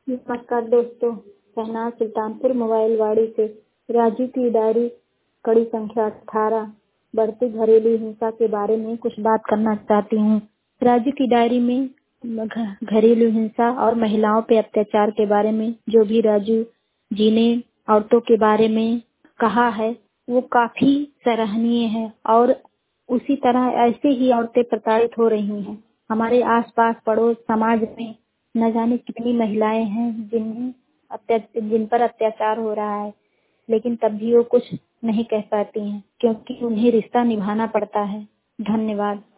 नमस्कार दोस्तों, शहनाज सुल्तानपुर मोबाइल वाड़ी से। राजू की डायरी कड़ी संख्या 18 बढ़ती घरेलू हिंसा के बारे में कुछ बात करना चाहती हूँ। राजू की डायरी में घरेलू हिंसा और महिलाओं पे अत्याचार के बारे में जो भी राजू जी ने औरतों के बारे में कहा है वो काफी सराहनीय है और उसी तरह ऐसे ही औरतें प्रताड़ित हो रही हैं। हमारे आसपास पड़ोस समाज में न जाने कितनी महिलाएं हैं जिन पर अत्याचार हो रहा है, लेकिन तब भी वो कुछ नहीं कह पाती हैं क्योंकि उन्हें रिश्ता निभाना पड़ता है। धन्यवाद।